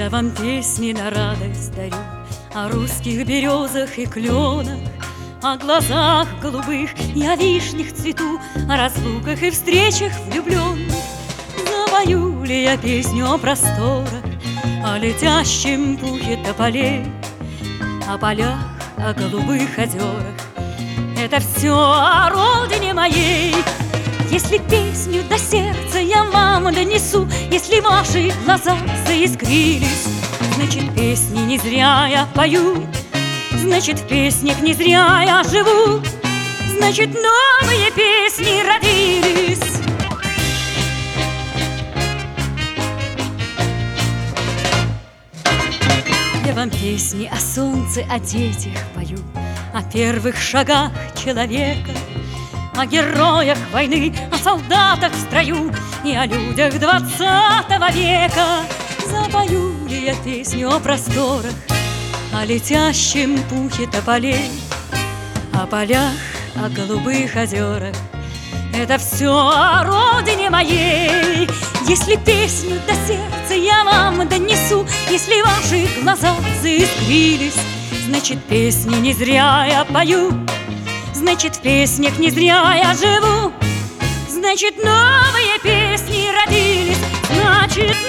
Я вам песни на радость дарю о русских березах и кленах, о глазах голубых и о вишнях цвету, о разлуках и встречах влюбленных. Запою ли я песню о просторах, о летящем пухе тополей, о полях, о голубых озерах? Это все о родине моей. Если песню до сердца я вам донесу, если ваши глаза заискрились, значит, песни не зря я пою, значит, в песнях не зря я живу, значит, новые песни родились. Я вам песни о солнце, о детях пою, о первых шагах человека, о героях войны, о солдатах в строю и о людях 20 века. Запою ли я песню о просторах, о летящем пухе тополей, о полях, о голубых озерах? Это все о родине моей. Если песню до сердца я вам донесу, если ваши глаза заискрились, значит, песни не зря я пою, значит, в песнях не зря я живу, значит, новые песни родились, значит,